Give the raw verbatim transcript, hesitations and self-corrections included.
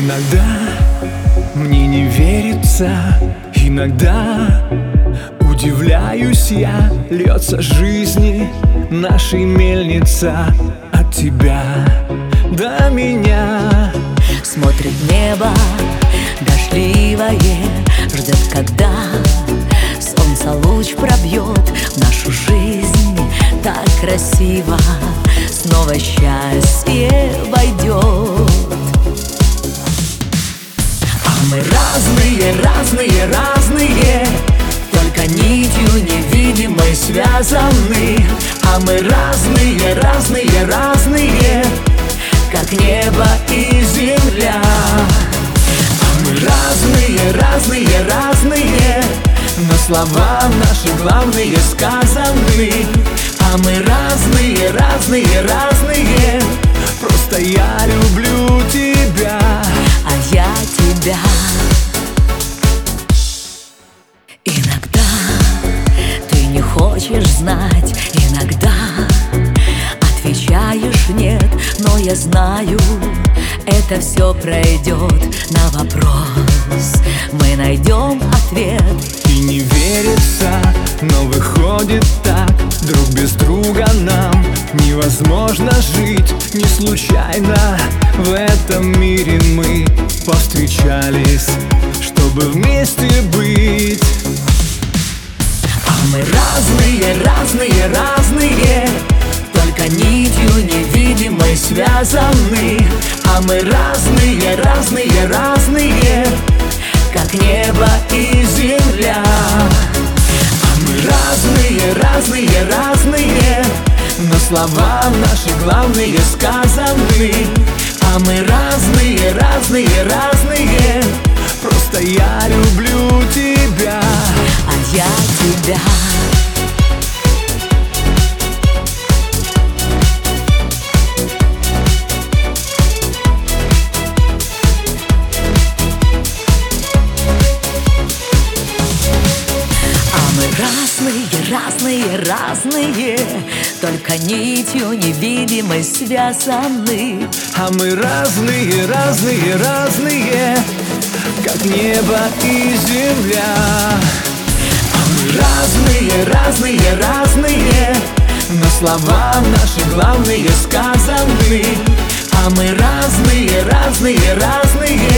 Иногда мне не верится, иногда удивляюсь я. Льется жизни нашей мельница от тебя до меня. Смотрит небо дождливое, ждет, когда солнце луч пробьет в нашу жизнь. Так красиво снова счастье войдет. А мы разные, разные, разные, только нитью невидимой связаны. А мы разные, разные, разные, как небо и земля. А мы разные, разные, разные, но слова наши главные сказаны. А мы разные, разные, разные, просто я люблю тебя, а я тебя. Иногда ты не хочешь знать, иногда отвечаешь нет, но я знаю, это все пройдет. На вопрос мы найдем ответ. И не верится, но выходит так. Друг без друга нам невозможно жить. Не случайно в этом мире мы повстречались, чтобы вместе быть. А мы разные, разные, разные, только нитью невидимой связаны. А мы разные, разные, разные, как небо и земля. А мы разные, разные, разные, но слова наши главные сказаны. А мы разные, разные, разные, просто я люблю тебя, а я тебя. Разные, разные, разные, только нитью невидимой связаны. А мы разные, разные, разные, как небо и земля. А мы разные, разные, разные, но слова наши главные сказаны. А мы разные, разные, разные,